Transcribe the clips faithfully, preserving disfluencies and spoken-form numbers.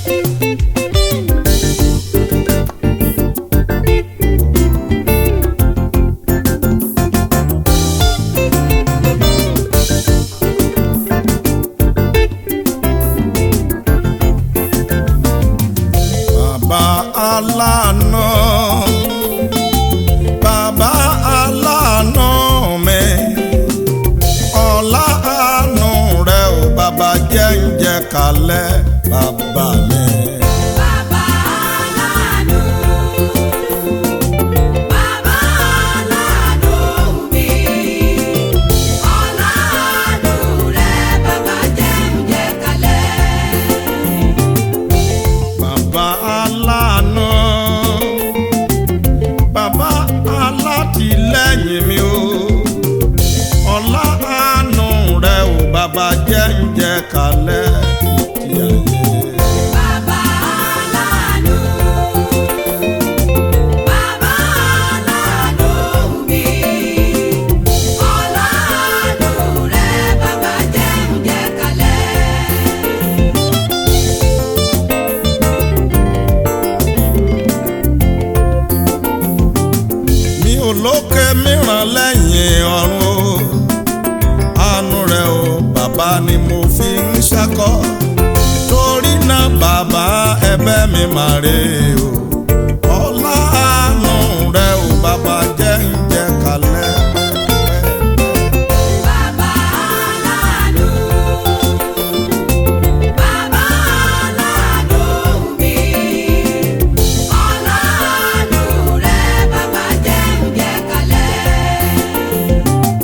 aláàánú, bàbá aláàánú mi, ọlá àánú rẹ ò bàbá jẹ́ ń jẹ kalẹ̀ bàbá mi. Bàbá aláàánú, bàbá aláàánú mi, ọlá àánú rẹ bàbá jẹ́ ń jẹ kalẹ̀. Bàbá aláàánú, bàbá alátìlẹ́yìn mi o, ọlá àánú rẹ ò bàbá jẹ́ ń jẹ kalẹ̀ títí ayé. Bàbá aláàánú, bàbá aláàánú mi, ọlá àánú rẹ bàbá jẹ́ ń jẹ kalẹ̀. Mi ò lókè mìíràn lẹ́yìn ọ̀run o, àánú rẹ o bàbá ni mo fi ń ṣakọ, torí náà bàbá ẹ̀bẹ̀ mi máa rè o, ọlá àánú rẹ o bàbá jẹ́ ń jẹ kalẹ̀. Bàbá aláàánú, bàbá aláàánú mi, ọlá àánú rẹ bàbá jẹ́ ń jẹ kalẹ̀.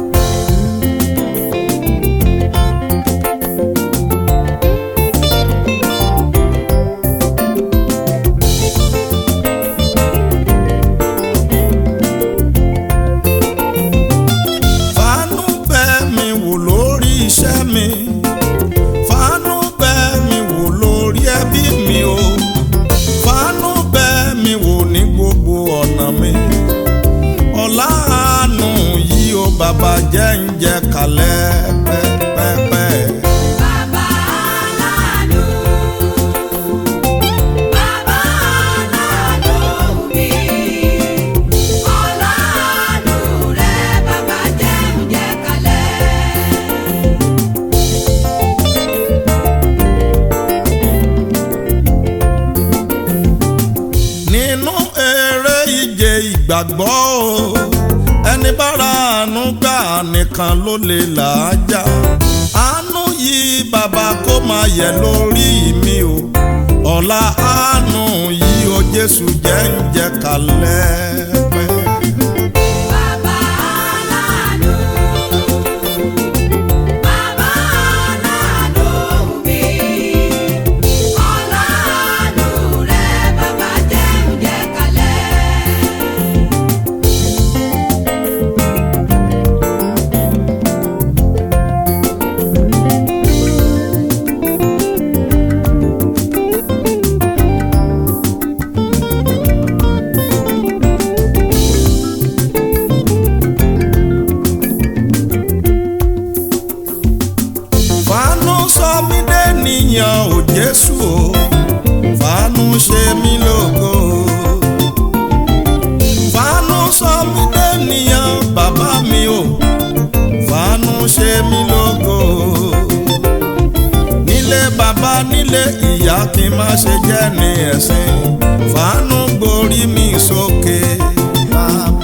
Fàánú bẹ̀ mí wò lórí iṣẹ́ mi, fàánú bẹ̀ mí wò lórí ẹbí mi o, fàánú bẹ̀ mí wò ní gbogbo ọ̀nà mi, ọlá àánú yìí o bàbá jẹ́ ń jẹ kalẹ̀ pẹ́pẹ́pẹ́. Bàbá aláàánú, bàbá aláàánú mi, ọlá àánú rẹ bàbá jẹ́ ń jẹ kalẹ̀. Nínú eré ìje ìgbàgbọ́ o, ẹni bára àánú gbà nìkan ló lè làájá, àánú yìí bàbá kó máa yẹ lórí mi o, ọlá àánú yìí o Jésù jẹ́ ń jẹ kalẹ̀ pẹ́. Bàbá aláàánú, bàbá aláàánú mi, ọlá àánú rẹ bàbá jẹ́ ń jẹ kalẹ̀. Fàánú sọ mí dènìyàn o Jésù o, fàánú ṣe mí lógo, fàánú sọ mí dènìyàn bàbá mi o, fàánú ṣe mí lógo, nílé bàbá nílé ìyá kí n má ṣe jẹ́ ní ẹ̀sìn, fàánú gborí mi sókè bàbá.